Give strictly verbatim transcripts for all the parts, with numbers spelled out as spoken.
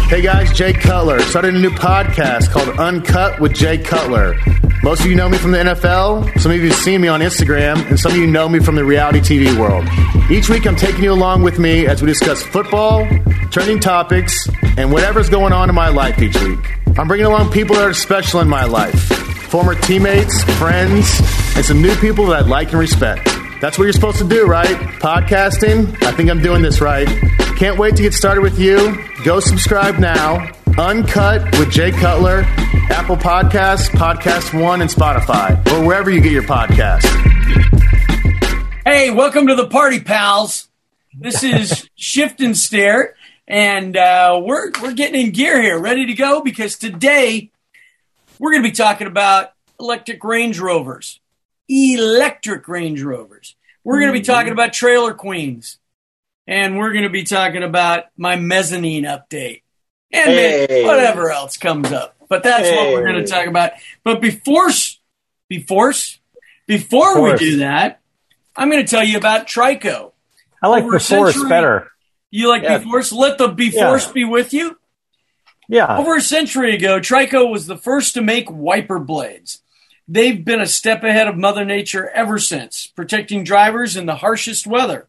Hey guys, Jay Cutler. Started a new podcast called Uncut with Jay Cutler. Most of you know me from the N F L. Some of you have seen me on Instagram, and some of you know me from the reality T V world. Each week I'm taking you along with me as we discuss football, trending topics, and whatever's going on in my life each week. I'm bringing along people that are special in my life. Former teammates, friends, and some new people that I like and respect. That's what you're supposed to do, right? Podcasting. I think I'm doing this right. Can't wait to get started with you. Go subscribe now. Uncut with Jay Cutler, Apple Podcasts, Podcast One, and Spotify, or wherever you get your podcasts. Hey, welcome to the party, pals. This is Shift and Stare, and uh, we're we're getting in gear here, ready to go, because today we're going to be talking about electric Range Rovers. Electric Range Rovers. We're going to be talking about Trailer Queens. And we're going to be talking about my mezzanine update. And hey. whatever else comes up. But that's hey. what we're going to talk about. But before, before, before we do that, I'm going to tell you about Trico. I like Before better. You like yeah. Before? Let the Before yeah. be with you? Yeah. Over a century ago, Trico was the first to make wiper blades. They've been a step ahead of Mother Nature ever since, protecting drivers in the harshest weather.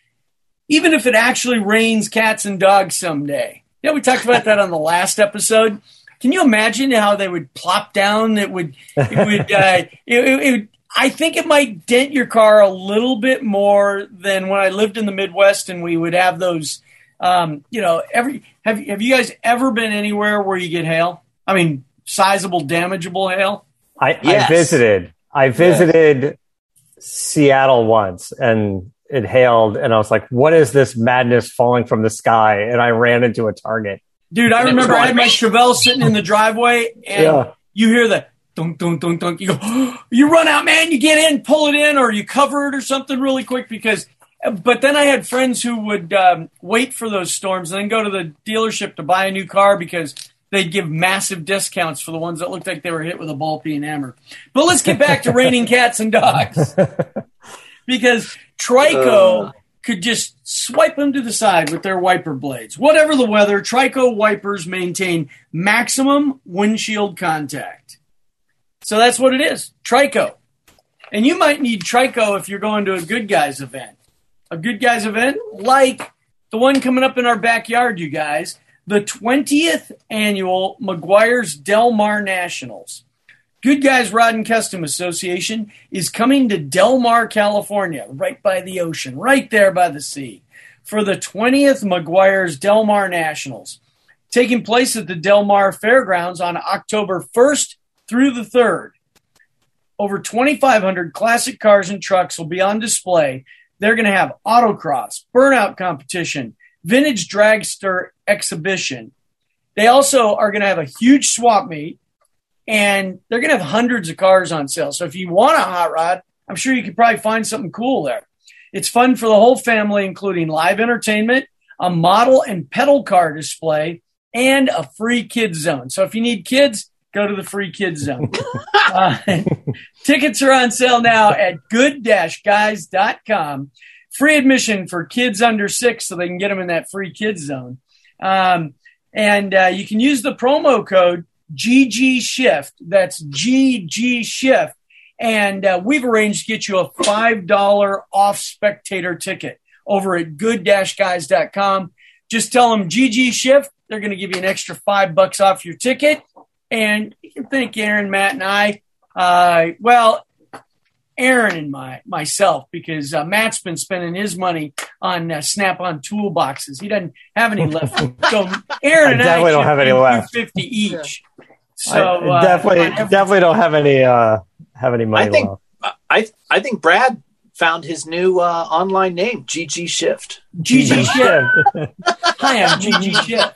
Even if it actually rains cats and dogs someday. Yeah, we talked about that on the last episode. Can you imagine how they would plop down? It would, it would, uh, it, it, it, I think it might dent your car a little bit more than when I lived in the Midwest and we would have those, um, you know, every, have, have you guys ever been anywhere where you get hail? I mean, sizable, damageable hail? I, yes. I visited. I visited yes. Seattle once, and it hailed, and I was like, "What is this madness falling from the sky?" And I ran into a Target. Dude, I remember I had my Chevelle sitting in the driveway, and yeah. you hear the dunk, dunk, dunk, dunk. You go, oh, you run out, man. You get in, pull it in, or you cover it or something really quick because. But then I had friends who would um, wait for those storms and then go to the dealership to buy a new car because they'd give massive discounts for the ones that looked like they were hit with a ball peen hammer. But let's get back to raining cats and dogs. Because Trico uh. could just swipe them to the side with their wiper blades. Whatever the weather, Trico wipers maintain maximum windshield contact. So that's what it is, Trico. And you might need Trico if you're going to a Good Guys event. A Good Guys event like the one coming up in our backyard, you guys. The twentieth annual Meguiar's Del Mar Nationals. Good Guys Rod and Custom Association is coming to Del Mar, California, right by the ocean, right there by the sea, for the twentieth Meguiar's Del Mar Nationals, taking place at the Del Mar Fairgrounds on October first through the third. Over twenty-five hundred classic cars and trucks will be on display. They're going to have autocross, burnout competition, vintage dragster exhibition. They also are going to have a huge swap meet, and they're going to have hundreds of cars on sale. So if you want a hot rod, I'm sure you could probably find something cool there. It's fun for the whole family, including live entertainment, a model and pedal car display, and a free kids zone. So if you need kids, go to the free kids zone. uh, tickets are on sale now at good guys dot com. Free admission for kids under six so they can get them in that free kids zone. Um, and uh, you can use the promo code G G Shift. That's G G Shift. And uh, we've arranged to get you a five dollars off spectator ticket over at good guys dot com. Just tell them G G Shift. They're going to give you an extra five bucks off your ticket. And you can thank Aaron, Matt, and I. Uh, well, Aaron and my myself, because uh, Matt's been spending his money on uh, Snap-on toolboxes. He doesn't have any left. So Aaron and I, definitely I don't have any left. two hundred fifty each. So I definitely, uh, definitely don't have any uh, have any money I think, left. I I think Brad found his new uh, online name, G G Shift. G G Shift. Hi, I'm G G Shift.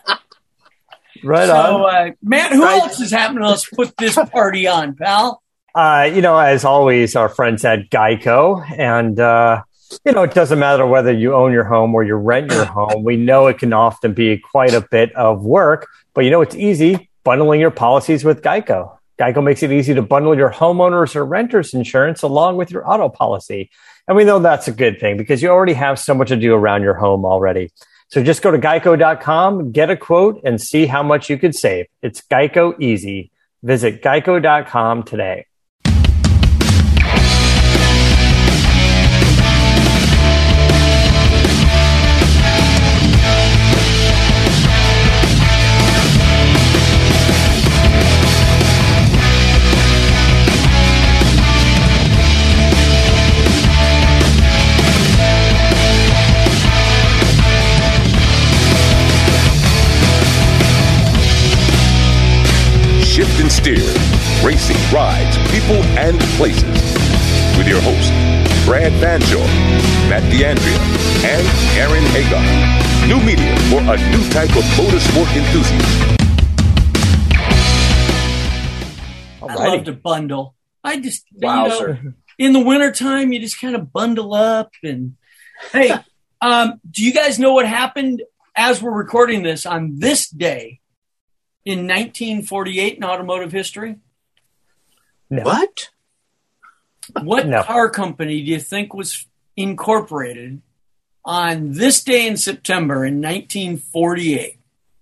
Right so, on. Uh, Matt, who right. else is happening to us put this party on, pal? Uh, you know, as always, our friends at Geico. And, uh, you know, it doesn't matter whether you own your home or you rent your home. We know it can often be quite a bit of work. But, you know, it's easy bundling your policies with Geico. Geico makes it easy to bundle your homeowners or renters insurance along with your auto policy. And we know that's a good thing because you already have so much to do around your home already. So just go to geico dot com, get a quote, and see how much you could save. It's Geico easy. Visit geico dot com today. Shift and steer, racing, rides, people, and places. With your hosts, Brad Fanshaw, Matt D'Andrea, and Aaron Hagar. New media for a new type of motorsport enthusiast. I love to bundle. I just, Wowzer. you know, in the wintertime, you just kind of bundle up. And hey, um, do you guys know what happened as we're recording this on this day in nineteen forty-eight in automotive history? No. What? What No. car company do you think was incorporated on this day in September in nineteen forty-eight?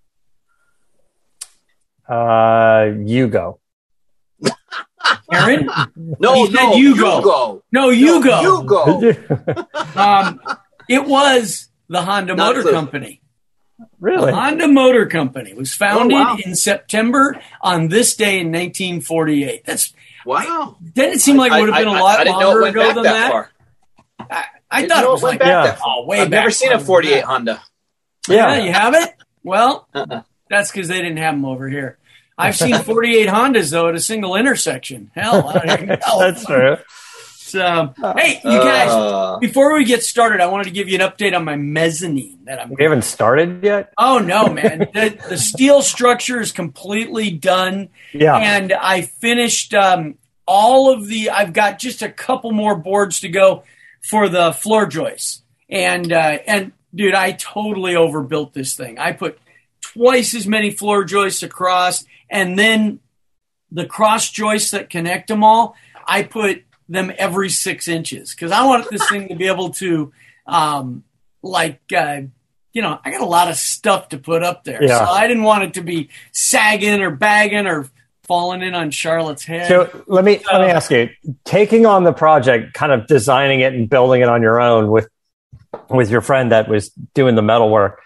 Uh, you go. Aaron? No, He said no, you you go. go. No, you go. You go. Um, it was the Honda Not Motor clue. Company. Really? The Honda Motor Company was founded Oh, wow. in September on this day in nineteen forty-eight. That's Wow. Didn't it seem like it would have been I- a lot I didn't know it longer went ago back than that that? far. I, I Didn't thought know it was went like back Yeah. that far. oh, way I've back never seen a farther than forty-eight that. Honda. Yeah, you haven't? Well, Uh-uh. that's because they didn't have them over here. I've seen forty-eight Hondas, though, at a single intersection. Hell, I don't know. That's true. So, hey, you guys, Uh, before we get started, I wanted to give you an update on my mezzanine that I'm We haven't started yet? Oh, no, man. the, the steel structure is completely done. Yeah. And I finished um, all of the, I've got just a couple more boards to go for the floor joists. And, uh, and dude, I totally overbuilt this thing. I put twice as many floor joists across, and then the cross joists that connect them all, I put them every six inches because I want this thing to be able to, um, like, uh, you know, I got a lot of stuff to put up there. Yeah. So I didn't want it to be sagging or bagging or falling in on Charlotte's head. So let me let me ask you: taking on the project, kind of designing it and building it on your own with with your friend that was doing the metal work,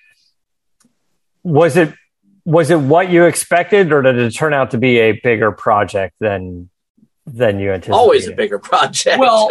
was it was it what you expected, or did it turn out to be a bigger project than than you anticipated? always a bigger project. Well,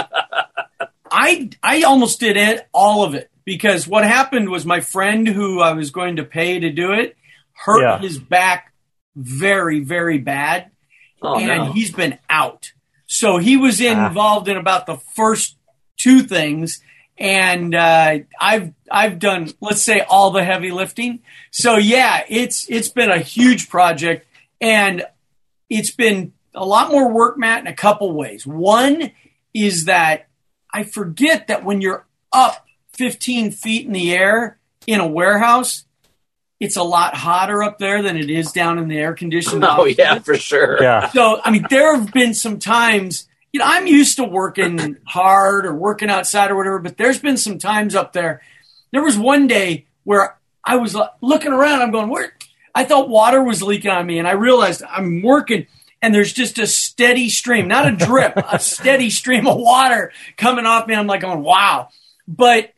I I almost did it all of it because what happened was my friend who I was going to pay to do it hurt Yeah. his back very very bad, oh, and no. he's been out. So he was involved in about the first two things, and uh, I've I've done, let's say, all the heavy lifting. So yeah, it's it's been a huge project, and it's been a lot more work, Matt, in a couple ways. One is that I forget that when you're up fifteen feet in the air in a warehouse, it's a lot hotter up there than it is down in the air-conditioned Oh, office. yeah, for sure. Yeah. So, I mean, there have been some times, you know, I'm used to working hard or working outside or whatever, but there's been some times up there. There was one day where I was uh, looking around, I'm going, where? I thought water was leaking on me, and I realized I'm working, and there's just a steady stream, not a drip, a steady stream of water coming off me. I'm like going, wow. But,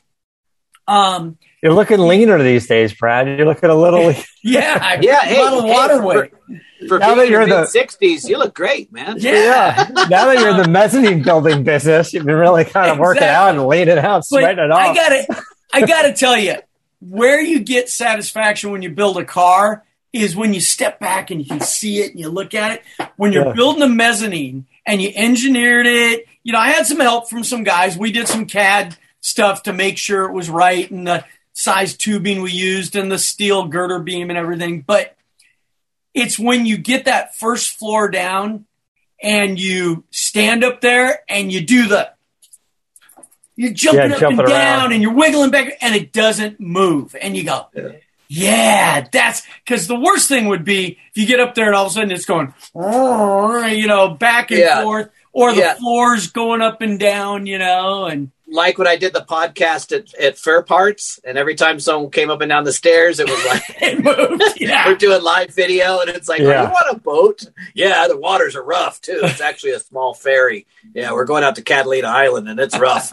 um, You're looking leaner these days, Brad. You're looking a little. yeah, I Yeah, a hey, lot of hey, water for- weight. For Now being that in you're the the- mid-sixties, you look great, man. Yeah. Now that you're in the mezzanine building business, you've been really kind of working out and laying it out, But sweating it I off. gotta, I gotta tell you, where you get satisfaction when you build a car is when you step back and you can see it and you look at it. When you're Yeah. building a mezzanine and you engineered it, you know, I had some help from some guys. We did some C A D stuff to make sure it was right and the size tubing we used and the steel girder beam and everything. But it's when you get that first floor down and you stand up there and you do the, you're jumping Yeah, up jumping and around. down and you're wiggling back and it doesn't move. And you go, Yeah. yeah, that's because the worst thing would be if you get up there and all of a sudden it's going, you know, back and Yeah. forth, or the Yeah. floor's going up and down, you know, and like when I did the podcast at, at Fair Parts, and every time someone came up and down the stairs, it was like, it moved. Yeah. We're doing live video, and it's like, yeah. oh, you want a boat? Yeah, the waters are rough, too. It's actually a small ferry. Yeah, we're going out to Catalina Island, and it's rough.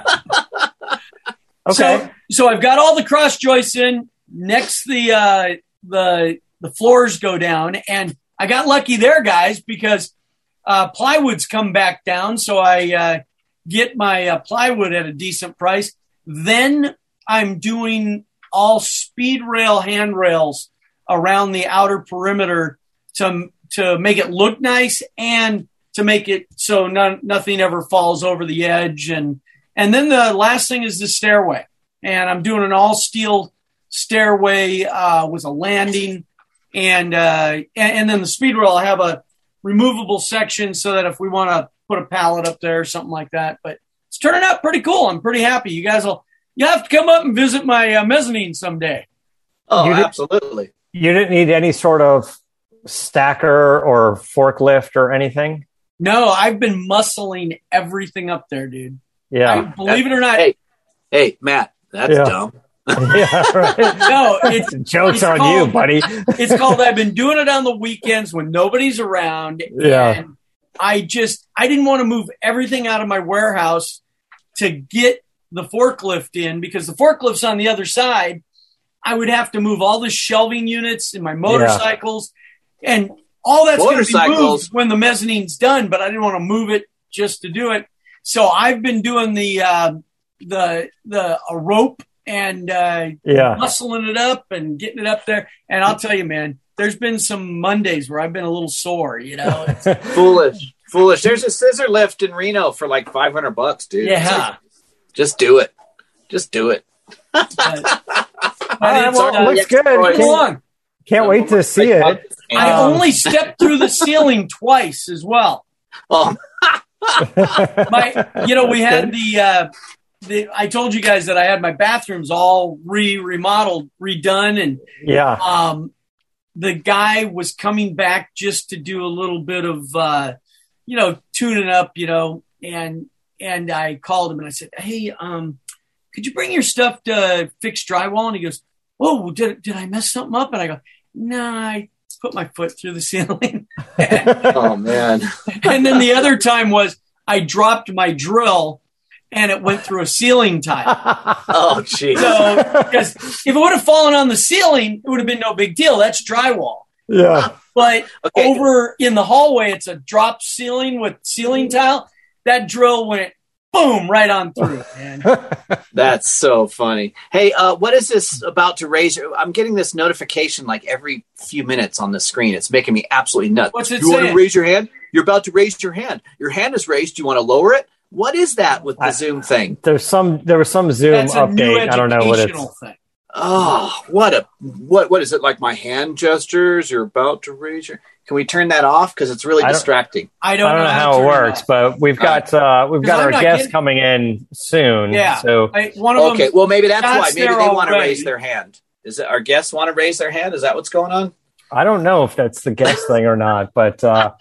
Okay. So, so I've got all the cross joists in. Next, the uh, the the floors go down, and I got lucky there, guys, because uh, plywood's come back down. So I uh, get my uh, plywood at a decent price. Then I'm doing all speed rail handrails around the outer perimeter to to make it look nice and to make it so none, nothing ever falls over the edge. And and then the last thing is the stairway. And I'm doing an all steel stairway uh, with a landing. And, uh, and and then the speed rail, I have a removable section so that if we want to put a pallet up there or something like that. But it's turning out pretty cool. I'm pretty happy. You guys will you have to come up and visit my uh, mezzanine someday. Oh, you absolutely. Did, you didn't need any sort of stacker or forklift or anything? No, I've been muscling everything up there, dude. Yeah. I, believe it or not. Hey, hey, Matt, that's Yeah. dumb. Yeah, right. No, it's Joke's it's on called, you, buddy. It's called I've been doing it on the weekends when nobody's around. Yeah. And I just, I didn't want to move everything out of my warehouse to get the forklift in because the forklift's on the other side. I would have to move all the shelving units and my motorcycles yeah. and all that's going to be moved when the mezzanine's done, but I didn't want to move it just to do it. So I've been doing the, uh, the, the, a rope and, uh, yeah. muscling it up and getting it up there. And I'll tell you, man, there's been some Mondays where I've been a little sore, you know, it's foolish, foolish. There's a scissor lift in Reno for like five hundred bucks, dude. Yeah. Like, just do it. Just do it. But, All right, well, it looks good. Come along. Can't wait to see it. I Um, only stepped through the ceiling twice as well. Oh, my, you know, we had the, uh, the, I told you guys that I had my bathrooms all re remodeled, redone. And, yeah, um, the guy was coming back just to do a little bit of, uh, you know, tuning up, you know, and, and I called him and I said, hey, um, could you bring your stuff to fix drywall? And he goes, whoa, did, did I mess something up? And I go, no, nah, I put my foot through the ceiling. oh, man. And then the other time was I dropped my drill and it went through a ceiling tile. Oh, geez. So, because if it would have fallen on the ceiling, it would have been no big deal. That's drywall. Yeah. But okay. over in the hallway, it's a drop ceiling with ceiling tile. That drill went boom right on through, man. That's so funny. Hey, uh, what is this about to raise? I'm getting this notification like every few minutes on the screen. It's making me absolutely nuts. What's it you saying? want to raise your hand? You're about to raise your hand. Your hand is raised. Do you want to lower it? What is that with the I, Zoom thing? There's some. There was some Zoom That's a update. new I don't know what it's. thing. Oh, what a what? What is it like? My hand gestures. You're about to raise your. Can we turn that off because it's really I distracting? I don't, I don't know, know how, how it works, it but we've got uh, we've got our guests getting... coming in soon. Yeah. So I, one of okay. them, well, maybe that's why. Maybe they want to already. raise their hand. Is it our guests want to raise their hand? Is that what's going on? I don't know if that's the guest thing or not, but uh,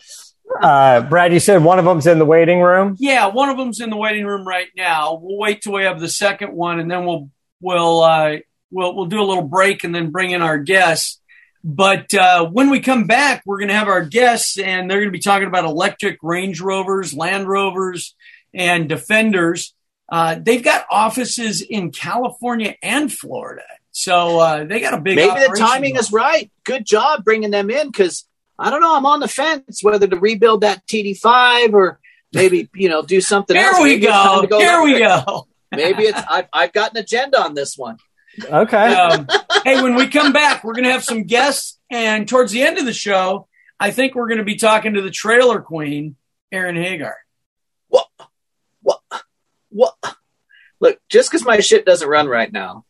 uh, Brad, you said one of them's in the waiting room. Yeah, one of them's in the waiting room right now. We'll wait till we have the second one, and then we'll we'll uh, we'll we'll do a little break and then bring in our guests. But uh, when we come back, we're going to have our guests, and they're going to be talking about electric Range Rovers, Land Rovers, and Defenders. Uh, they've got offices in California and Florida. So uh, they got a big Maybe the timing going. is right. Good job bringing them in because, I don't know, I'm on the fence whether to rebuild that T D five or maybe, you know, do something Here else. we maybe go. go. Here we go. Maybe it's I've, I've got an agenda on this one. Okay. Um, hey, when we come back, we're going to have some guests. And towards the end of the show, I think we're going to be talking to the trailer queen, Erin Hagar. What? What? What? Look, just because my shit doesn't run right now.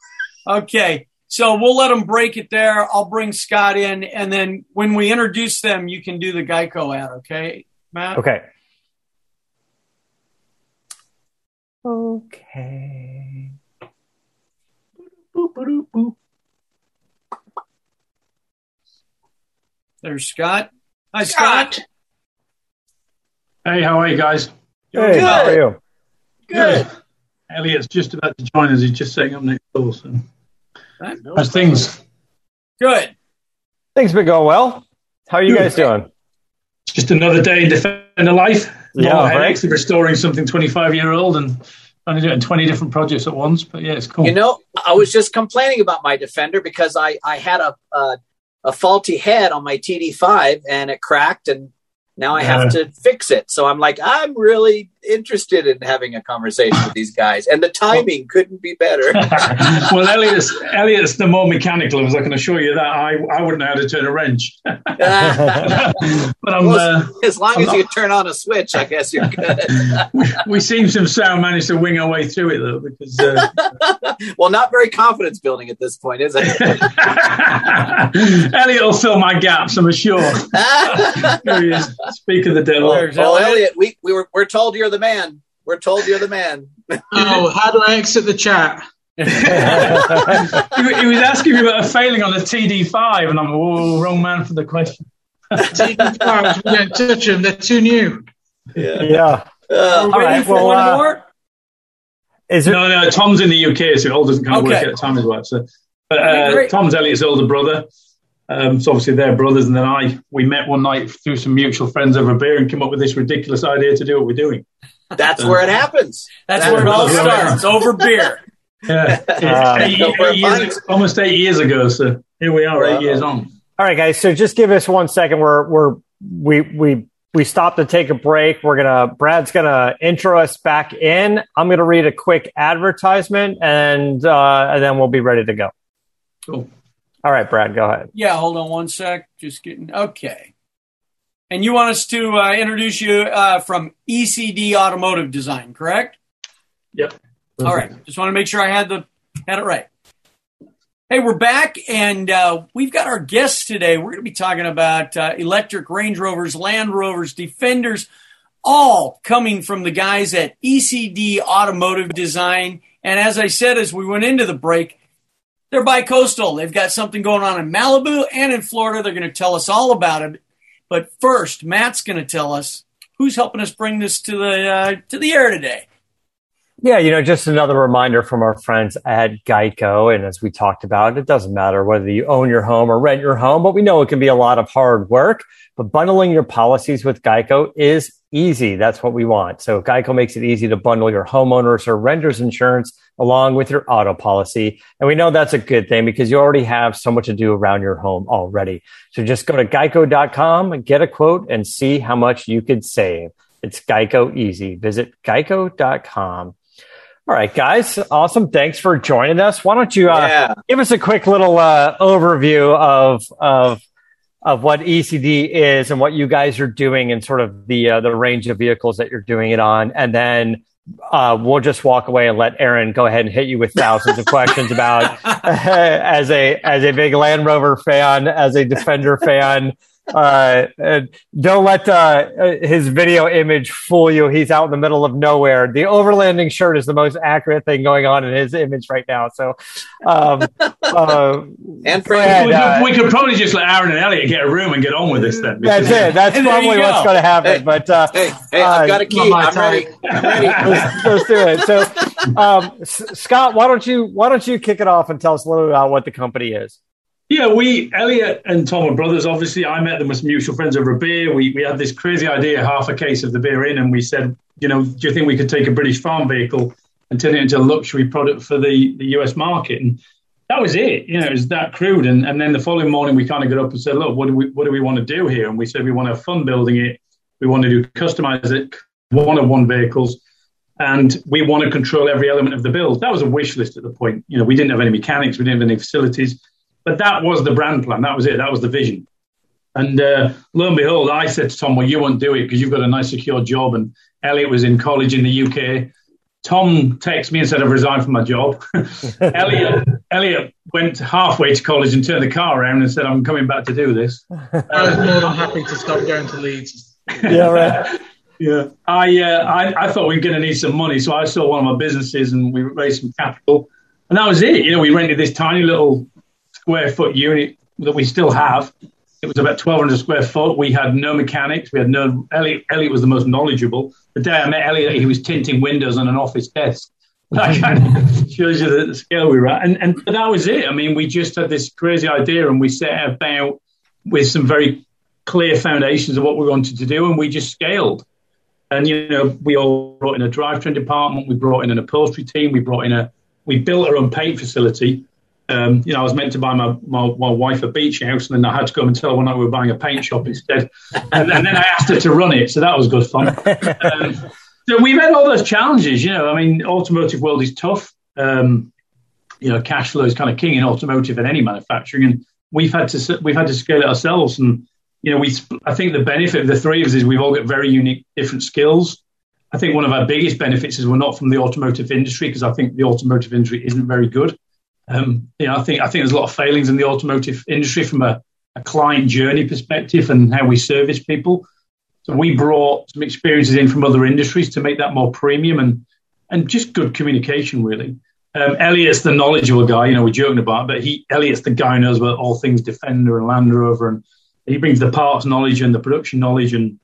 Okay. So we'll let them break it there. I'll bring Scott in. And then when we introduce them, you can do the Geico ad. Okay, Matt? Okay. Okay. Boop, boop, boop. There's Scott. Hi, Scott. Scott. Hey, how are you guys? Hey, Good. how are you? Good. Elliot's just about to join us. He's just setting up next door. So. How's things? Good. Things been going well. How are you Good. guys doing? Just another day in Defender life. Yeah, Normal right. Headaches of restoring something twenty-five year old and only doing twenty different projects at once. But yeah, it's cool. You know, I was just complaining about my Defender because I, I had a, a a faulty head on my T D five and it cracked, and now I have uh, to fix it. So I'm like, I'm really interested in having a conversation with these guys, and the timing couldn't be better. Well, Elliot's, Elliot's the more mechanical of us. I can assure you that I, I wouldn't know how to turn a wrench. But I'm, well, uh, as long I'm as not, you turn on a switch, I guess you're good. we, we seem to have managed to wing our way through it, though. Because uh, well, not very confidence building at this point, is it? Elliot will fill my gaps, I'm sure. Here he is. Speak of the devil. Well, well Elliot, we, we were we're told you're the man. We're told you're the man. Oh, how do I exit the chat? he, he was asking me about a failing on the T D five, and I'm oh, wrong man for the question. T D fives, we don't touch them. They're too new. Yeah. yeah. Uh, all right. Well, one uh, more. Is it? No, no. Tom's in the U K, so it all doesn't kind of okay. work at the time as well. So, but uh, Tom's Elliot's older brother. Um, so obviously they're brothers, and then I we met one night through some mutual friends over beer and came up with this ridiculous idea to do what we're doing. That's where it happens. That's, That's where it all starts, over beer. Yeah, um, eight, eight years, almost eight years ago. So here we are, eight years on. All right, guys. So just give us one second. We're we're we we we stopped to take a break. We're gonna Brad's gonna intro us back in. I'm gonna read a quick advertisement, and uh, and then we'll be ready to go. Cool. All right, Brad, go ahead. Yeah, hold on one sec. Just getting okay. And you want us to uh, introduce you uh, from E C D Automotive Design, correct? Yep. All right. Just want to make sure I had the had it right. Hey, we're back, and uh, we've got our guests today. We're going to be talking about uh, electric Range Rovers, Land Rovers, Defenders, all coming from the guys at E C D Automotive Design. And as I said, as we went into the break, they're bi-coastal. They've got something going on in Malibu and in Florida. They're going to tell us all about it. But first, Matt's going to tell us who's helping us bring this to the uh, to the air today. Yeah, you know, just another reminder from our friends at Geico. And as we talked about, it doesn't matter whether you own your home or rent your home, but we know it can be a lot of hard work. But bundling your policies with Geico is easy. That's what we want. So Geico makes it easy to bundle your homeowners or renters insurance along with your auto policy. And we know that's a good thing because you already have so much to do around your home already. So just go to geico dot com, get a quote, and see how much you could save. It's Geico easy. Visit geico dot com. All right, guys. Awesome. Thanks for joining us. Why don't you uh, yeah. give us a quick little uh, overview of of of what E C D is and what you guys are doing and sort of the uh, the range of vehicles that you're doing it on, and then uh, we'll just walk away and let Aaron go ahead and hit you with thousands of questions about as a as a big Land Rover fan, as a Defender fan. Uh, and don't let uh, his video image fool you. He's out in the middle of nowhere. The overlanding shirt is the most accurate thing going on in his image right now. So, um, uh, and for ahead, we, uh, we could probably just let Aaron and Elliot get a room and get on with this then. That's it. That's probably go. what's going to happen. Hey, but uh, hey, hey, I've got a key. I'm ready. I'm ready. let's, let's do it. So, um, S- Scott, why don't you why don't you kick it off and tell us a little bit about what the company is? Yeah, we, Elliot and Tom are brothers, obviously. I met them with some mutual friends over a beer. We we had this crazy idea, half a case of the beer in, and we said, you know, do you think we could take a British farm vehicle and turn it into a luxury product for the, the U S market? And that was it. You know, it was that crude. And, and then the following morning, we kind of got up and said, look, what do we what do we want to do here? And we said we want to have fun building it. We want to do customize it, one-of-one vehicles. And we want to control every element of the build. That was a wish list at the point. You know, we didn't have any mechanics. We didn't have any facilities. But that was the brand plan. That was it. That was the vision. And uh, lo and behold, I said to Tom, well, you won't do it because you've got a nice, secure job. And Elliot was in college in the U K. Tom texted me and said, I've resigned from my job. Elliot, Elliot went halfway to college and turned the car around and said, I'm coming back to do this. I was more than happy to stop going to Leeds. Yeah, right. Yeah, I, uh, I I thought we were going to need some money. So I saw one of my businesses and we raised some capital. And that was it. You know, we rented this tiny little square foot unit that we still have. It was about twelve hundred square foot. We had no mechanics. We had no, Elliot, Elliot was the most knowledgeable. The day I met Elliot, he was tinting windows on an office desk. That kind of shows you the, the scale we were at. And, and that was it. I mean, we just had this crazy idea and we set about with some very clear foundations of what we wanted to do, and we just scaled. And, you know, we all brought in a drivetrain department, we brought in an upholstery team, we brought in a, we built our own paint facility. Um, you know, I was meant to buy my, my, my wife a beach house, and then I had to go and tell her when I we were buying a paint shop instead. And, and then I asked her to run it, so that was good fun. Um, so we've had all those challenges, you know. I mean, automotive world is tough. Um, you know, cash flow is kind of king in automotive and any manufacturing, and we've had to we've had to scale it ourselves. And you know, we I think the benefit of the three of us is we've all got very unique, different skills. I think one of our biggest benefits is we're not from the automotive industry, because I think the automotive industry isn't very good. Um, you know, I think I think there's a lot of failings in the automotive industry from a, a client journey perspective and how we service people. So we brought some experiences in from other industries to make that more premium and and just good communication, really. Um, Elliot's the knowledgeable guy, you know, we're joking about, but he Elliot's the guy who knows about all things Defender and Land Rover, and he brings the parts knowledge and the production knowledge, and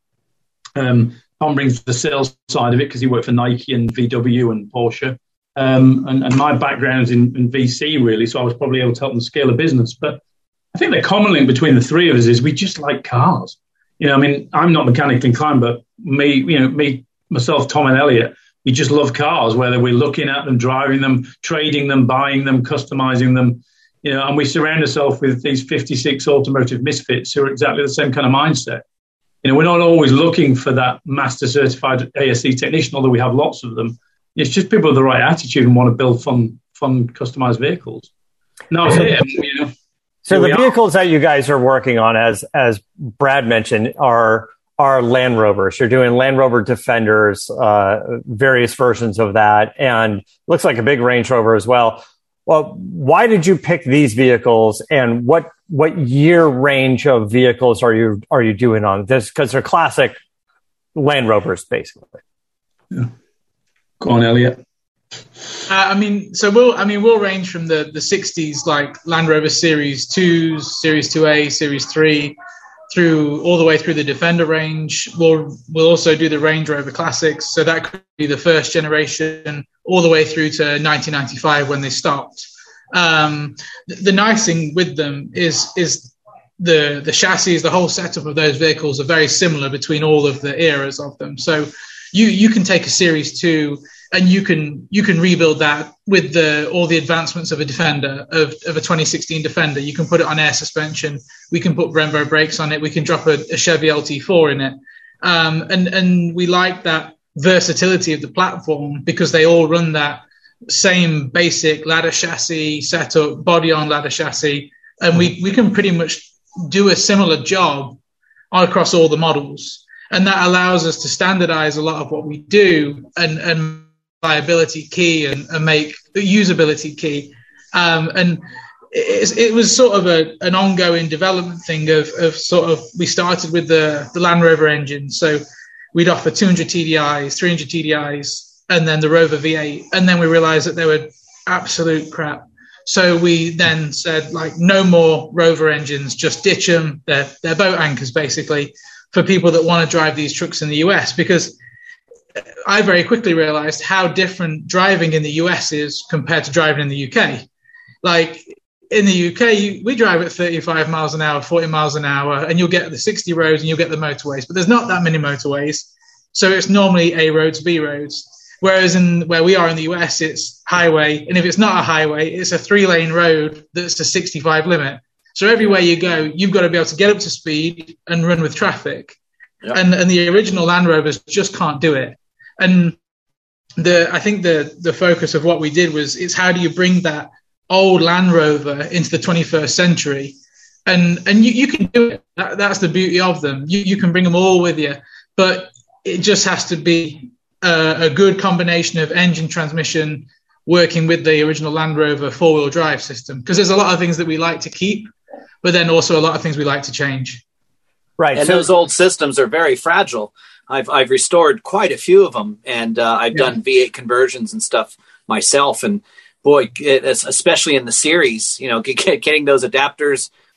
um, Tom brings the sales side of it because he worked for Nike and V W and Porsche. Um, and, and my background's in, in V C, really, so I was probably able to help them scale a business. But I think the common link between the three of us is we just like cars. You know, I mean, I'm not mechanically inclined, but me, you know, me, myself, Tom and Elliot, we just love cars, whether we're looking at them, driving them, trading them, buying them, customizing them. You know, and we surround ourselves with these fifty-six automotive misfits who are exactly the same kind of mindset. You know, we're not always looking for that master certified A S E technician, although we have lots of them. It's just people with the right attitude and want to build fun, fun, customized vehicles. No, it's it. You know, so the vehicles that you guys are working on, as as Brad mentioned, are are Land Rovers. You're doing Land Rover Defenders, uh, various versions of that, and looks like a big Range Rover as well. Well, why did you pick these vehicles, and what what year range of vehicles are you are you doing on this? Because they're classic Land Rovers, basically. Yeah. Go on, Elliot. Uh, I mean, so we'll I mean we'll range from the the sixties, like Land Rover Series twos, Series two A, Series three, through all the way through the Defender range. We'll we'll also do the Range Rover Classics, so that could be the first generation, all the way through to nineteen ninety-five when they stopped. Um, the, the nice thing with them is is the the chassis, the whole setup of those vehicles are very similar between all of the eras of them. So you you can take a Series two and you can you can rebuild that with the all the advancements of a Defender, of, of a twenty sixteen Defender. You can put it on air suspension. We can put Brembo brakes on it. We can drop a, a Chevy L T four in it. Um, and, and we like that versatility of the platform because they all run that same basic ladder chassis setup, body on ladder chassis. And we, we can pretty much do a similar job across all the models. And that allows us to standardize a lot of what we do and, and reliability key and, and make the usability key. Um, and it, it was sort of a, an ongoing development thing of, of sort of, we started with the, the Land Rover engine. So we'd offer two hundred T D Is, three hundred T D Is, and then the Rover V eight. And then we realized that they were absolute crap. So we then said, like, no more Rover engines, just ditch them. They're, they're boat anchors, basically, for people that want to drive these trucks in the U S, because I very quickly realized how different driving in the U S is compared to driving in the U K. Like in the U K, we drive at thirty-five miles an hour, forty miles an hour, and you'll get the sixty roads and you'll get the motorways, but there's not that many motorways. So it's normally A roads, B roads. Whereas in where we are in the U S, it's highway. And if it's not a highway, it's a three lane road that's a sixty-five limit. So everywhere you go, you've got to be able to get up to speed and run with traffic. Yep. And, and the original Land Rovers just can't do it. And the I think the the focus of what we did was, it's how do you bring that old Land Rover into the twenty-first century? And and you, you can do it. That, that's the beauty of them. You, you can bring them all with you. But it just has to be a, a good combination of engine, transmission, working with the original Land Rover four-wheel drive system. Because there's a lot of things that we like to keep, but then also a lot of things we like to change. Right. And so those old systems are very fragile. I've I've restored quite a few of them, and uh, I've yeah. done V eight conversions and stuff myself. And boy, it, especially in the series, you know, get, getting those adapters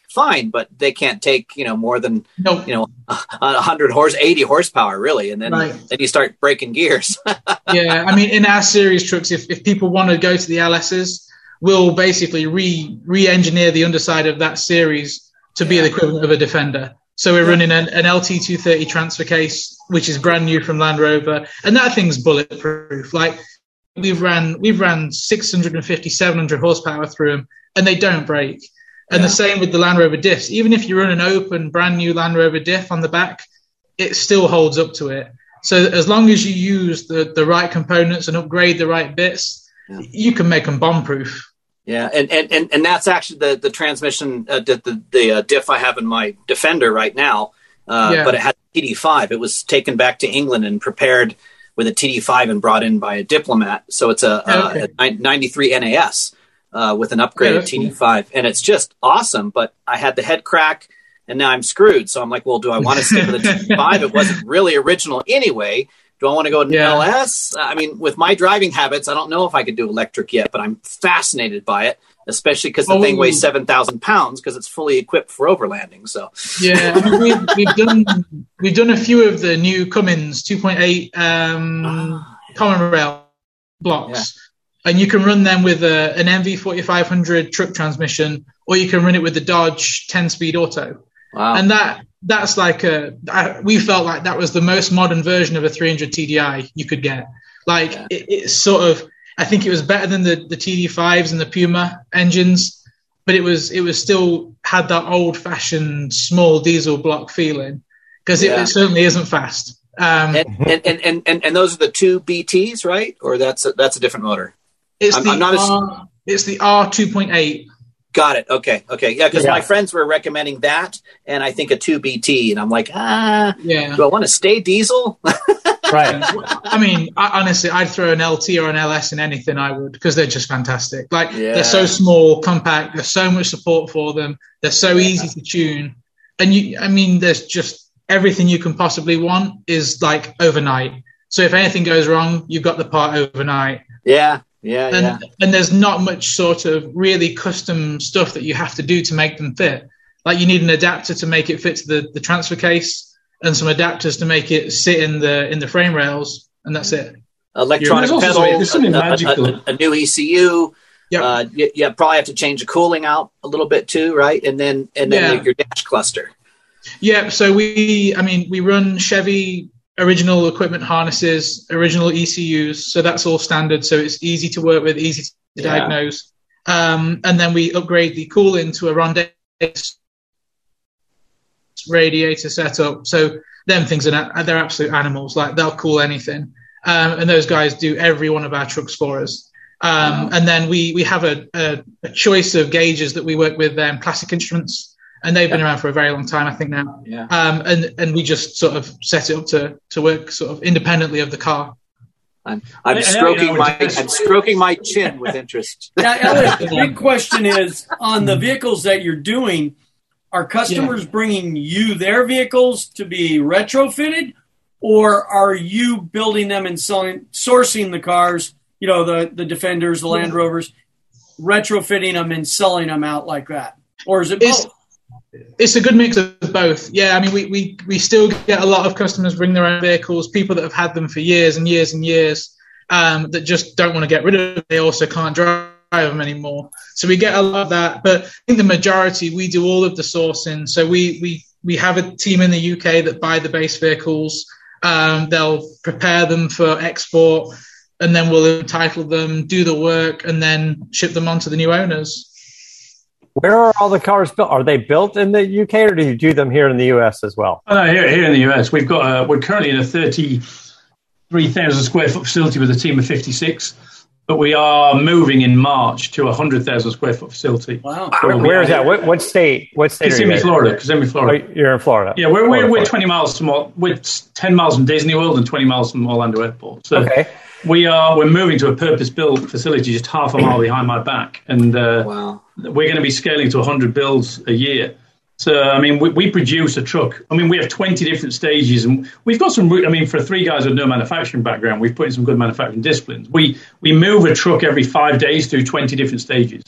fine, but they can't take, you know, more than, nope. you know, one hundred horse, eighty horsepower, really. And then, right. then you start breaking gears. Yeah. I mean, in our series trucks, if, if people want to go to the L S's, we'll basically re, re-engineer the underside of that series to be yeah. the equivalent of a Defender. So we're yeah. running an, an L T two thirty transfer case, which is brand new from Land Rover. And that thing's bulletproof. Like, we've ran, we've ran six fifty, seven hundred horsepower through them, and they don't break. And yeah. the same with the Land Rover diffs. Even if you run an open, brand new Land Rover diff on the back, it still holds up to it. So as long as you use the, the right components and upgrade the right bits, yeah. you can make them bomb-proof. Yeah, and, and, and, and that's actually the, the transmission, uh, the, the, the uh, diff I have in my Defender right now, uh, yeah. but it had T D five. It was taken back to England and prepared with a T D five and brought in by a Diplomat. So it's a, okay. a, a ninety-three N A S. Uh, with an upgraded yeah, T D five, cool. and it's just awesome. But I had the head crack, and now I'm screwed. So I'm like, well, do I want to stick with the T D five? It wasn't really original anyway. Do I want to go to yeah. L S? I mean, with my driving habits, I don't know if I could do electric yet, but I'm fascinated by it, especially because the oh. thing weighs seven thousand pounds because it's fully equipped for overlanding. So yeah, I mean, we've, we've done we've done a few of the new Cummins two point eight um, ah, yeah. common rail blocks. Yeah. And you can run them with a, an M V forty-five hundred truck transmission, or you can run it with the Dodge ten-speed auto. Wow. And that that's like a I, we felt like that was the most modern version of a three hundred T D I you could get. Like yeah. it, it's sort of, I think it was better than the, the T D fives and the Puma engines, but it was it was still had that old-fashioned small diesel block feeling because it, yeah. it certainly isn't fast. Um, and, and, and and and those are the two B Ts, right? Or that's a, that's a different motor. It's I'm, the I'm not R, as... it's the R two point eight. Got it. Okay. Okay. Yeah, because yeah. my friends were recommending that, and I think a two B T, and I'm like, ah, yeah. do I want to stay diesel? Right. I mean, I, honestly, I'd throw an L T or an L S in anything I would, because they're just fantastic. Like yeah. they're so small, compact. There's so much support for them. They're so yeah. easy to tune, and you. I mean, there's just everything you can possibly want is like overnight. So if anything goes wrong, you've got the part overnight. Yeah. Yeah, and, yeah. and there's not much sort of really custom stuff that you have to do to make them fit. Like you need an adapter to make it fit to the, the transfer case, and some adapters to make it sit in the in the frame rails, and that's it. Electronic yeah, pedal, there's something a, magical. A, a, a new E C U. Yep. Uh, you, you probably have to change the cooling out a little bit too, right? And then and then yeah. your dash cluster. Yeah. So we, I mean, we run Chevy original equipment harnesses, original E C Us. So that's all standard. So it's easy to work with, easy to yeah. diagnose. Um, and then we upgrade the cooling to a Rondex radiator setup. So them things are they're absolute animals. Like they'll cool anything. Um, and those guys do every one of our trucks for us. Um, wow. And then we we have a, a, a choice of gauges that we work with, um, Classic Instruments. And they've been yeah. around for a very long time, I think now. Yeah. Um, and, and we just sort of set it up to, to work sort of independently of the car. I'm, I'm stroking my I'm stroking my chin with interest. Now, Elliot, the big question is, on the vehicles that you're doing, are customers yeah. bringing you their vehicles to be retrofitted, or are you building them and selling, sourcing the cars, you know, the, the Defenders, the Land Rovers, retrofitting them and selling them out like that? Or is it both? It's, It's a good mix of both. Yeah, I mean, we, we, we still get a lot of customers bring their own vehicles, people that have had them for years and years and years, um, that just don't want to get rid of them. They also can't drive them anymore. So we get a lot of that. But I think the majority, we do all of the sourcing. So we we, we have a team in the U K that buy the base vehicles. Um, they'll prepare them for export, and then we'll entitle them, do the work, and then ship them on to the new owners. Where are all the cars built? Are they built in the U K, or do you do them here in the U S as well? Oh, no, here, here in the U S. We've got a, we're currently in a thirty-three thousand square foot facility with a team of fifty-six, but we are moving in March to a one hundred thousand square foot facility. Wow. Where, where is that? What, what state? What state it's are you in Florida. It's in Florida. Oh, you're in Florida. Yeah, we're, Florida, we're, we're Florida. twenty miles from, we're ten miles from Disney World and twenty miles from Orlando Airport. So okay. we are, we're moving to a purpose-built facility just half a mile behind my back. And uh, wow. we're going to be scaling to one hundred builds a year. So, I mean, we, we produce a truck. I mean, we have twenty different stages, and we've got some, I mean, for three guys with no manufacturing background, we've put in some good manufacturing disciplines. We we move a truck every five days through twenty different stages.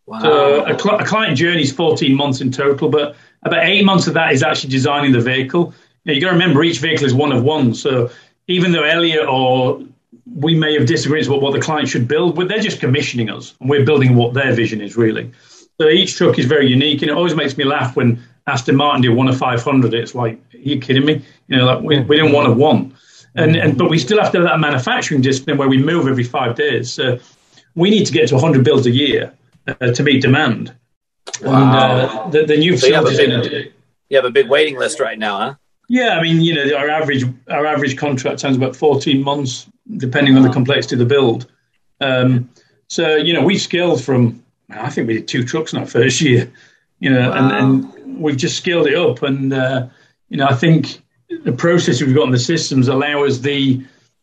Wow. So a, cl- a client journey is fourteen months in total, but about eight months of that is actually designing the vehicle. Now, you got to remember, each vehicle is one of one. So even though Elliot or we may have disagreed about what the client should build, but they're just commissioning us, and we're building what their vision is, really. So each truck is very unique, and it always makes me laugh when Aston Martin did one of five hundred. It's like, are you kidding me? You know, like we, we didn't one of one. And, and but we still have to have that manufacturing discipline where we move every five days. So we need to get to one hundred builds a year uh, to meet demand. Wow. And uh, the, the new so facilities you, have a big, you have a big waiting list right now, huh? Yeah, I mean, you know, our average our average contract time's about fourteen months, depending wow. on the complexity of the build. Um, so, you know, we scaled from, I think we did two trucks in our first year, you know, wow. and, and we've just scaled it up. And, uh, you know, I think the processes we've got in the systems allow us the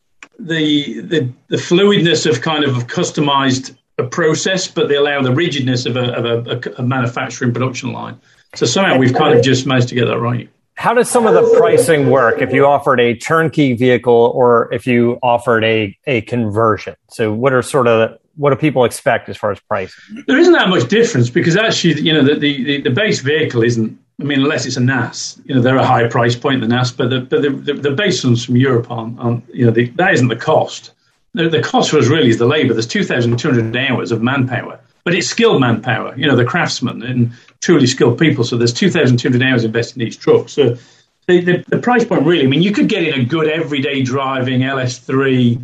the the, the fluidness of kind of a customized a process, but they allow the rigidness of a, of a, a manufacturing production line. So somehow we've kind of just managed to get that right. How does some of the pricing work if you offered a turnkey vehicle or if you offered a, a conversion? So what are sort of, what do people expect as far as pricing? There isn't that much difference because actually, you know, the, the, the base vehicle isn't, I mean, unless it's a N A S, you know, they're a higher price point than N A S, but the, but the, the, the base ones from Europe aren't, aren't you know, the, that isn't the cost. The, the cost for us really is the labor. There's two thousand two hundred hours of manpower. But it's skilled manpower, you know, the craftsmen and truly skilled people. So there's two thousand two hundred hours invested in each truck. So the, the, the price point really, I mean, you could get in a good everyday driving L S three,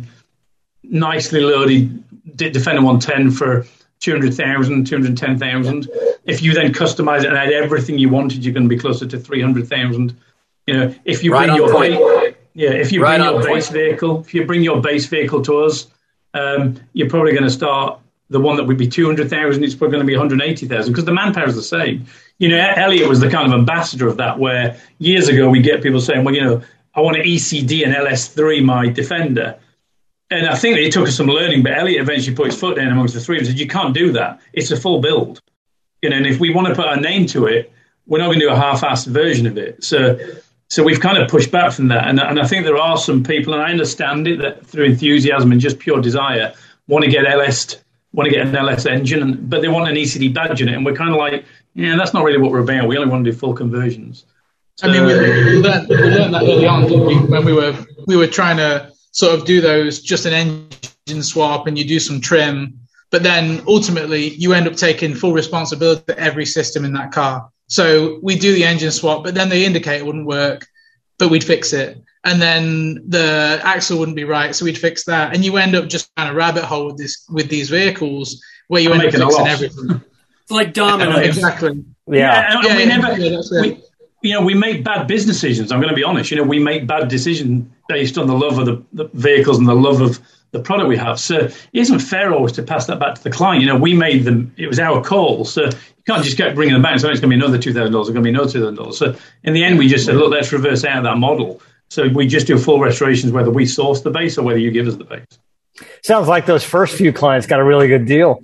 nicely loaded Defender one ten for two hundred thousand, two hundred ten thousand. If you then customize it and add everything you wanted, you're going to be closer to three hundred thousand. You know, if you right bring your base, yeah, if you right bring your base point. vehicle, if you bring your base vehicle to us, um, you're probably going to start. The one that would be two hundred thousand, it's probably going to be one hundred eighty thousand because the manpower is the same. You know, Elliot was the kind of ambassador of that, where years ago we get people saying, well, you know, I want to E C D and L S three my Defender. And I think it took us some learning, but Elliot eventually put his foot down amongst the three and said, you can't do that. It's a full build. You know, and if we want to put our name to it, we're not going to do a half-assed version of it. So so we've kind of pushed back from that. And, and I think there are some people, and I understand it, that through enthusiasm and just pure desire, want to get L S want to get an L S engine, and, but they want an E C D badge in it. And we're kind of like, yeah, that's not really what we're about. We only want to do full conversions. So, I mean, we, we, learned, we learned that early on, didn't we? When we were, we were trying to sort of do those, just an engine swap and you do some trim. But then ultimately you end up taking full responsibility for every system in that car. So we do the engine swap, but then the indicator wouldn't work, but we'd fix it. And then the axle wouldn't be right, so we'd fix that. And you end up just kind of rabbit hole with this with these vehicles where you I'm end up fixing everything. It's like dominoes. Exactly. Yeah. yeah, yeah, we yeah, never, yeah that's we, you know, we make bad business decisions. I'm going to be honest. You know, we make bad decisions based on the love of the, the vehicles and the love of the product we have. So it isn't fair always to pass that back to the client. You know, we made them. It was our call. So you can't just get bringing them back. So it's going to be another two thousand dollars. It's going to be another two thousand dollars. So in the end, we just said, look, let's reverse out of that model. So we just do full restorations, whether we source the base or whether you give us the base. Sounds like those first few clients got a really good deal.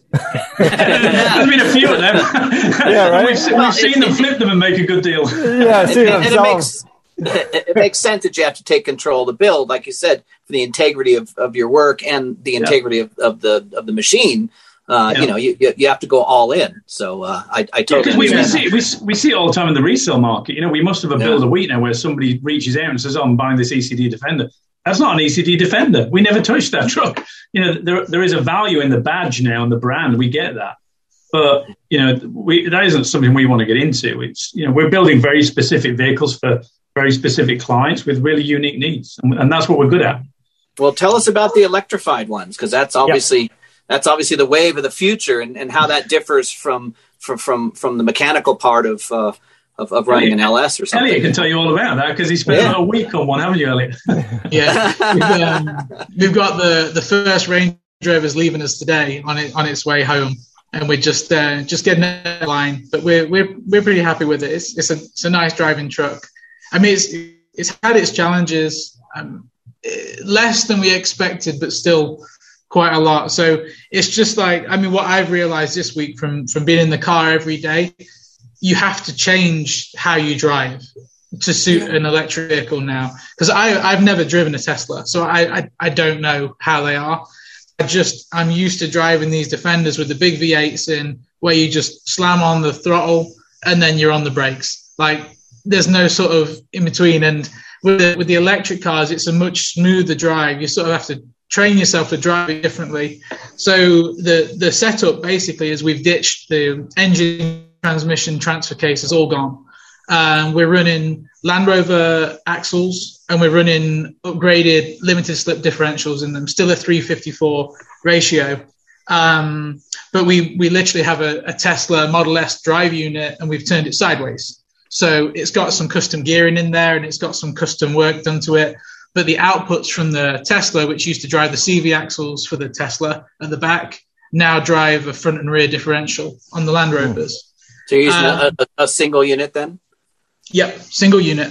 There's been a few of them. Yeah, right. We've, well, we've seen it, them flip them and make a good deal. Yeah, see and, and it makes it makes sense that you have to take control of the build, like you said, for the integrity of, of your work and the integrity yeah. of, of the of the machine. Uh, yeah. You know, you you have to go all in. So uh, I, I totally yeah, we, we understand. see we, we see it all the time in the resale market. You know, we must have a yeah. build a week now where somebody reaches out and says, "Oh, I'm buying this E C D Defender." That's not an E C D Defender. We never touched that truck. You know, there there is a value in the badge now and the brand. We get that, but you know, we, that isn't something we want to get into. It's you know, we're building very specific vehicles for very specific clients with really unique needs, and, and that's what we're good at. Well, tell us about the electrified ones, because that's obviously. Yep. That's obviously the wave of the future, and, and how that differs from from from, from the mechanical part of, uh, of of running Elliot, an L S or something. Elliot can tell you all about that because he spent yeah. a week on one, haven't you, Elliot? Yeah, we've, um, we've got the, the first Range Rover's leaving us today on it on its way home, and we're just uh, just getting a line, but we're we're we're pretty happy with it. It's it's a it's a nice driving truck. I mean, it's it's had its challenges, um, less than we expected, but still. Quite a lot. So it's just like, I mean, what I've realized this week from, from being in the car every day, you have to change how you drive to suit yeah. an electric vehicle now. Because I I've never driven a Tesla, so I, I I don't know how they are. I just, I'm used to driving these Defenders with the big V eights in, where you just slam on the throttle and then you're on the brakes. Like, there's no sort of in between. And with the, with the electric cars, it's a much smoother drive. You sort of have to train yourself to drive it differently. So the, the setup basically is we've ditched the engine, transmission, transfer cases, all gone. Um, we're running Land Rover axles, and we're running upgraded limited slip differentials in them, still a three fifty-four ratio. Um, but we, we literally have a, a Tesla Model S drive unit, and we've turned it sideways. So it's got some custom gearing in there, and it's got some custom work done to it. But the outputs from the Tesla, which used to drive the C V axles for the Tesla at the back, now drive a front and rear differential on the Land Rovers. So you're using um, a, a single unit then? Yep, single unit.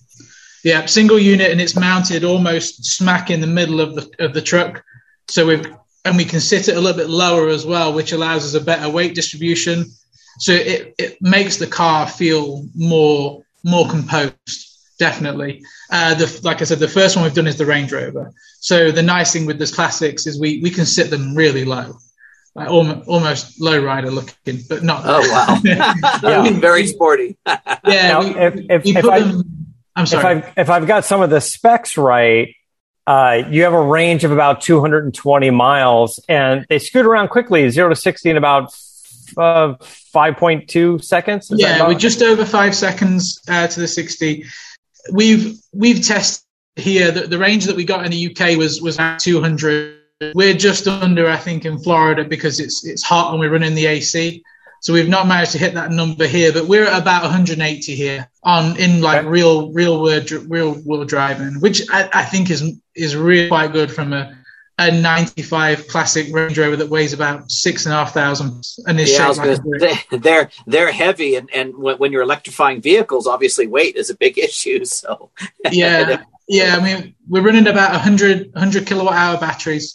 Yeah, single unit, and it's mounted almost smack in the middle of the of the truck. So we and we can sit it a little bit lower as well, which allows us a better weight distribution. So it, it makes the car feel more more composed, definitely. Uh, the, like I said, the first one we've done is the Range Rover. So the nice thing with this Classics is we we can sit them really low. Like almost, almost low rider looking, but not. Oh wow! Yeah. Very sporty. Yeah. Now, we, if if, we if, put I, them, I'm sorry. if I've if I've got some of the specs right, uh, you have a range of about two hundred twenty miles, and they scoot around quickly, zero to sixty in about uh, five point two seconds. Is yeah, we're just over five seconds uh, to the sixty. We've we've tested here that the range that we got in the U K was was at two hundred. We're just under, I think, in Florida because it's it's hot and we're running the A C. So we've not managed to hit that number here, but we're at about one hundred eighty here on in like real real world real world driving, which I, I think is is really quite good from a, a ninety-five classic Range Rover that weighs about six and a half thousand and is yeah, shaped like a brick. They, they're they're heavy, and and when, when you're electrifying vehicles, obviously weight is a big issue. So yeah, yeah. I mean, we're running about one hundred, one hundred kilowatt hour batteries.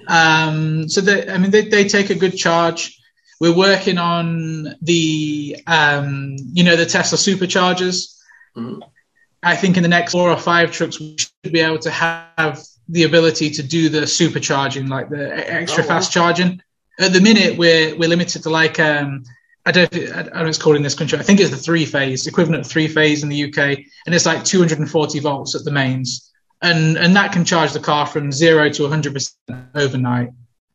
Um, so they, I mean, they, they take a good charge. We're working on the, um, you know, the Tesla superchargers. Mm-hmm. I think in the next four or five trucks, we should be able to have the ability to do the supercharging, like the extra oh, wow. fast charging. At the minute, we're we're limited to like, um, I don't, I don't know what it's called in this country. I think it's the three phase, equivalent of three phase in the U K, and it's like two hundred forty volts at the mains. And and that can charge the car from zero to one hundred percent overnight.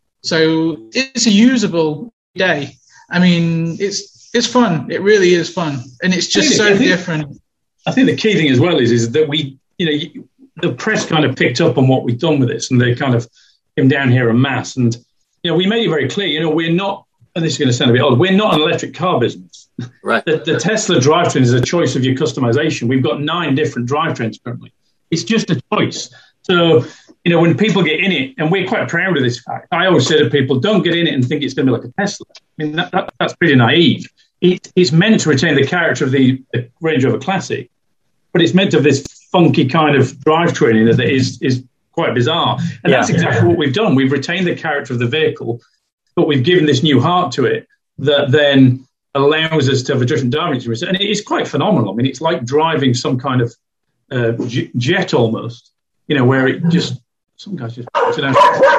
So it's a usable day. I mean, it's it's fun. It really is fun. And it's just so I think, different. I think the key thing as well is, is that we, you know, the press kind of picked up on what we've done with this, and they kind of came down here en masse. And, you know, we made it very clear, you know, we're not, and this is going to sound a bit odd, we're not an electric car business. Right. The, the Tesla drivetrain is a choice of your customization. We've got nine different drivetrains currently. It's just a choice. So, you know, when people get in it, and we're quite proud of this fact, I always say to people, don't get in it and think it's going to be like a Tesla. I mean, that, that, that's pretty naive. It, it's meant to retain the character of the, the Range Rover Classic, but it's meant to have this funky kind of drivetrain that is is quite bizarre. And yeah. that's exactly what we've done. We've retained the character of the vehicle, but we've given this new heart to it that then allows us to have a different direction. And it is quite phenomenal. I mean, it's like driving some kind of Uh, jet almost, you know, where it just some guys just puts it out.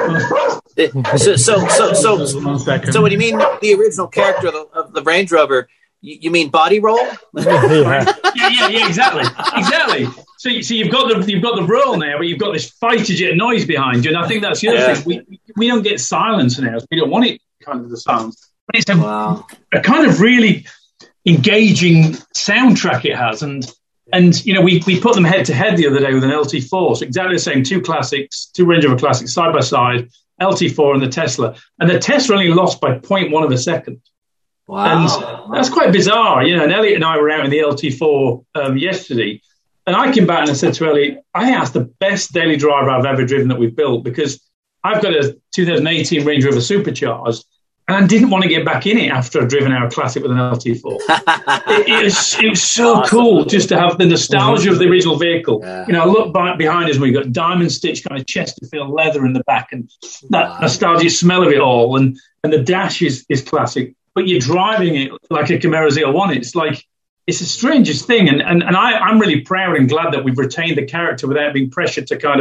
so, so, so, so, so, when you mean the original character of the, of the Range Rover, you, you mean body roll? yeah, yeah, yeah, exactly, exactly. So, so you've got the you've got the roll now, but you've got this fighter jet noise behind you, and I think that's the other yeah. thing. We we don't get silence in ours. We don't want it kind of the sounds, but it's a, wow. a kind of really engaging soundtrack it has, and. And, you know, we, we put them head to head the other day with an L T four. So exactly the same, two classics, two Range Rover Classics side by side, L T four and the Tesla. And the Tesla only lost by zero point one of a second. Wow. And that's quite bizarre. You know, and Elliot and I were out in the L T four um, yesterday. And I came back and I said to Elliot, I think that's the best daily driver I've ever driven that we've built, because I've got a two thousand eighteen Range Rover Supercharged. And I didn't want to get back in it after I'd driven our Classic with an L T four. it, it, was, it was so awesome. Cool just to have the nostalgia mm-hmm. of the original vehicle. Yeah. You know, I look back behind us, we've got diamond stitch kind of Chesterfield leather in the back, and that wow. nostalgic smell of it all. And, and the dash is, is classic, but you're driving it like a Camaro Z L one. It's like, it's the strangest thing. And, and, and I, I'm really proud and glad that we've retained the character without being pressured to kind of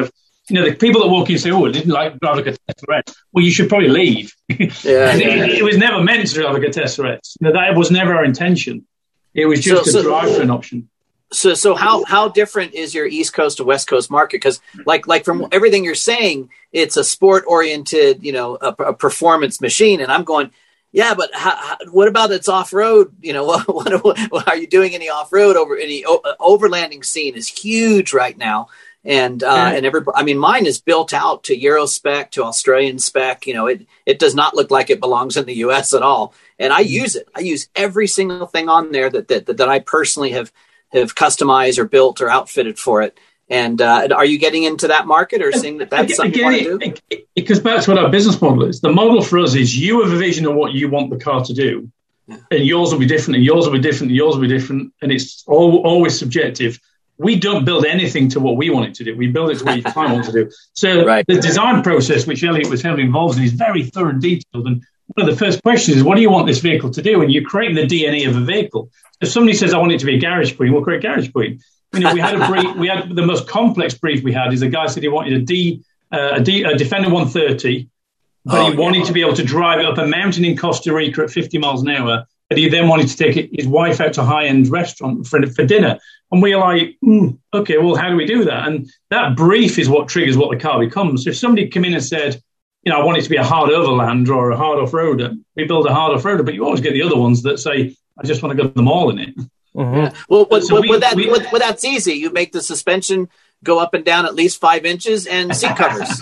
you know, the people that walk in and say, oh, I didn't like drive like a Tesla X. Well, you should probably leave. Yeah, it, yeah. it was never meant to drive like a Tesla X. You know, that was never our intention. It was just So- a so- drive for an option. So, so how how different is your East Coast to West Coast market? Because, like, like from everything you're saying, it's a sport oriented, you know, a, a performance machine. And I'm going, yeah, but how, how, what about its off road? You know, what, what, what are you doing any off road over any o- overlanding scene is huge right now. And uh, Yeah. and everybody, I mean, mine is built out to Euro spec, to Australian spec. You know, it it does not look like it belongs in the U S at all. And I use it. I use every single thing on there that that that, that I personally have. have customized or built or outfitted for it. And uh, are you getting into that market or seeing that that's something Again, you want to do? it, it, it goes back to what our business model is. The model for us is you have a vision of what you want the car to do, Yeah. and yours will be different, and yours will be different, and yours will be different, and it's all, always subjective. We don't build anything to what we want it to do. We build it to what your client wants to do. So Right. the design process, which Elliot was heavily involved in, is very thorough and detailed. And one of the first questions is, what do you want this vehicle to do? And you're creating the D N A of a vehicle. If somebody says, I want it to be a garage queen, we'll create garage queen. You know, we had a brief, we had the most complex brief we had is a guy said he wanted a D, uh, a, D a Defender one thirty, but Oh, he wanted yeah. to be able to drive it up a mountain in Costa Rica at fifty miles an hour. But he then wanted to take his wife out to a high-end restaurant for, for dinner. And we were like, mm, okay, well, how do we do that? And that brief is what triggers what the car becomes. So if somebody came in and said, you know, I want it to be a hard overland or a hard off-roader, we build a hard off-roader, but you always get the other ones that say, I just want to go to the mall in it. Mm-hmm. Yeah. Well, with, So with, we- with that, we- with, with that's easy. You make the suspension go up and down at least five inches and seat covers.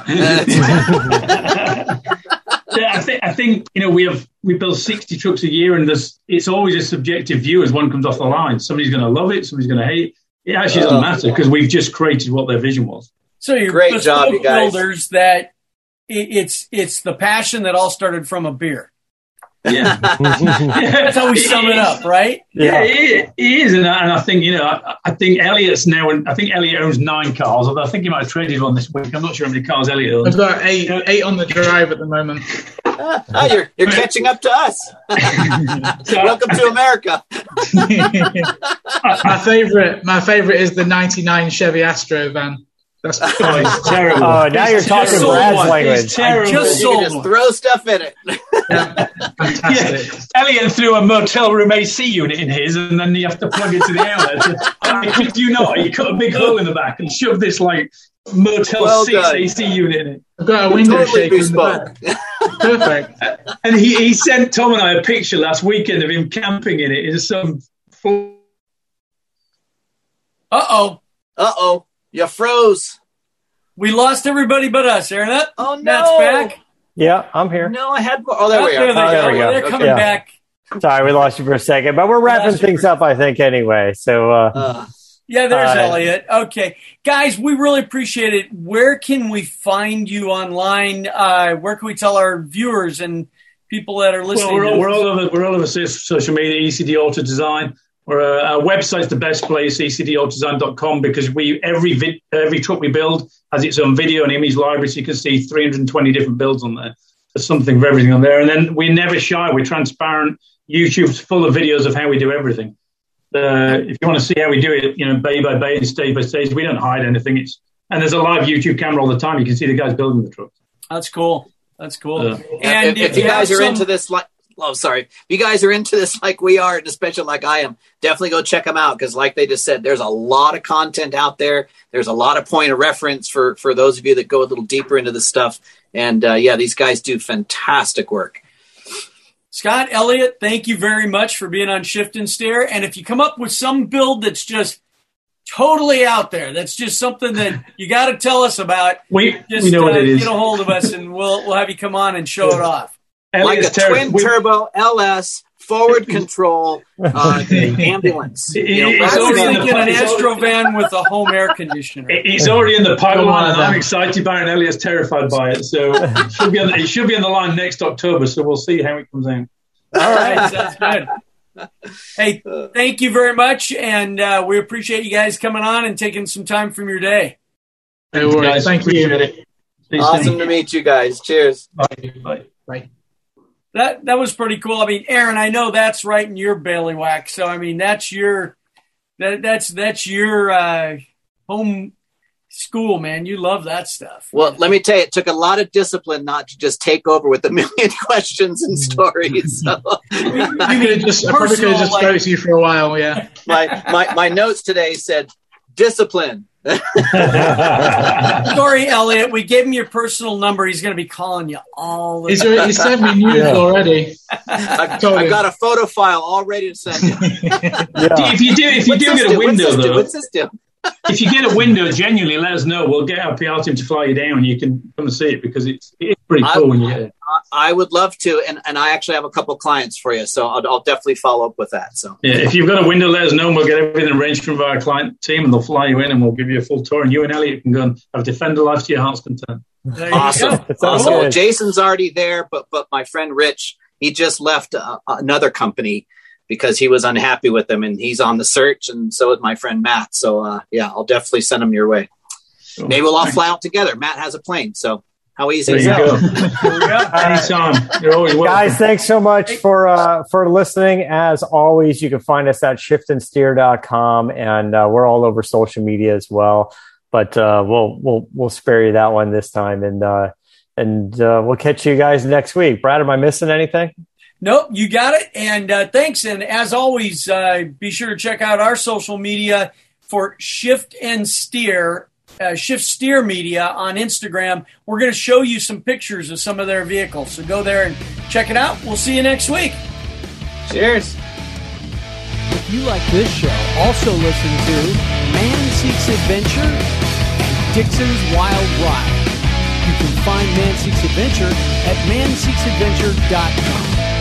Uh, Yeah, I think I think you know we have we build sixty trucks a year, and there's it's always a subjective view as one comes off the line. Somebody's going to love it, somebody's going to hate it. It actually doesn't Uh, matter because we've just created what their vision was. So you're Great bespoke job, you guys. builders that it, it's it's the passion that all started from a beer. Yeah, That's how we sum it up, right? Yeah, it, it is, and I, and I think you know I, I think Elliot's now. I think Elliot owns nine cars. Although I think he might have traded one this week. I'm not sure how many cars Elliot owns. I've got eight eight on the drive at the moment. oh, you're you're catching up to us. Welcome to America. my favorite, my favorite is the ninety-nine Chevy Astro van. That's Oh, it's terrible. Oh, now you're talking Just sold Brad's one. language. It's terrible. I just You can sold just one. throw stuff in it. fantastic. Yeah, Elliot threw a motel room A C unit in his, and then you have to plug it to the outlet. I kid you not, you cut a big hole in the back and shove this like motel Well six done. A C unit in it. I've got a window Totally shaker in the bespoke. back. Perfect. And he, he sent Tom and I a picture last weekend of him camping in it in some full. Uh oh, Uh oh, you froze. we lost everybody but us, Aaron. Up. Oh no, Matt's back. Yeah, I'm here. No, I had. Oh, there Oh, we there are. they Oh, go. there we go. They're coming Yeah. back. Sorry, we lost you for a second, but we're wrapping Lost you things for- up, I think, anyway. So, uh, Uh, Yeah, there's All right. Elliot. Okay. Guys, we really appreciate it. Where can we find you online? Uh, where can we tell our viewers and people that are Well, listening? we're all, to we're all over we're all over so- social media. E C D Auto Design. We're, uh, our website's the best place, e c d auto design dot com, because we every vid, every truck we build has its own video and image library, so you can see three hundred twenty different builds on there. There's something for everything on there, and then we're never shy. We're transparent. YouTube's full of videos of how we do everything. Uh, if you want to see how we do it, you know, bay by bay and stage by stage, we don't hide anything. It's and there's a live YouTube camera all the time. You can see the guys building the trucks. That's cool. That's cool. Uh, and if, if you guys have are some- into this, like, oh, sorry, if you guys are into this like we are, and especially like I am, definitely go check them out because, like they just said, there's a lot of content out there. There's a lot of point of reference for for those of you that go a little deeper into this stuff. And uh, yeah, these guys do fantastic work. Scott, Elliot, thank you very much for being on Shift and Steer. And if you come up with some build that's just totally out there, that's just something that you got to tell us about, We just we know what uh, it is. get a hold of us and we'll we'll have you come on and show it off. Like Elliot's a terri- twin we- turbo L S forward control uh, ambulance. You know, It's I rather was already in than- the thinking an it's already- Astro van with a home air conditioner. It- It's already in the pipeline, and I'm them. excited by it. And Elliot's terrified by it, so it should be on the, it should be on the line next October. So we'll see how it comes out. All right, sounds good. Hey, thank you very much, and uh, we appreciate you guys coming on and taking some time from your day. No worries. Guys, Thank appreciate you. it. See you Awesome soon. to meet you guys. Cheers. Bye. Bye. Bye. That that was pretty cool. I mean, Aaron, I know that's right in your bailiwick. So I mean, that's your that that's that's your uh, home school, man. You love that stuff. Well, let me tell you, it took a lot of discipline not to just take over with a million questions and stories. So. I could have just, I probably could have just spoke to you for a while, yeah. my, my, my notes today said, discipline. Sorry, Elliot. We gave him your personal number. He's going to be calling you all the time. He sent me news yeah. already. I've, I've got a photo file all ready to send you. yeah. If you do, if you do get a window, What's though, What's this do? If you get a window, genuinely let us know. We'll get our P R team to fly you down. You can come and see it because it's, it's pretty cool I, when you get it. I would love to, and, and I actually have a couple of clients for you, so I'll, I'll definitely follow up with that. So yeah, if you've got a window, let us know, and we'll get everything arranged from our client team, and they'll fly you in, and we'll give you a full tour. And you and Elliot can go and have Defender life to your heart's content. Awesome, awesome. Well, Jason's already there, but but my friend Rich, he just left uh, another company because he was unhappy with them, and he's on the search, and so is my friend Matt. So uh, yeah, I'll definitely send him your way. Cool. Maybe we'll all fly out together. Matt has a plane, so. How easy is that? Anytime. You're always welcome. Guys, thanks so much for uh, for listening. As always, you can find us at shift and steer dot com, and uh, we're all over social media as well. But uh, we'll we'll we'll spare you that one this time, and uh, and uh, we'll catch you guys next week. Brad, am I missing anything? Nope, you got it. And uh, thanks. And as always, uh, be sure to check out our social media for Shift and Steer. Uh, Shift Steer Media on Instagram. We're going to show you some pictures of some of their vehicles. So go there and check it out. We'll see you next week. Cheers. If you like this show, also listen to Man Seeks Adventure and Dixon's Wild Ride. You can find Man Seeks Adventure at man seeks adventure dot com.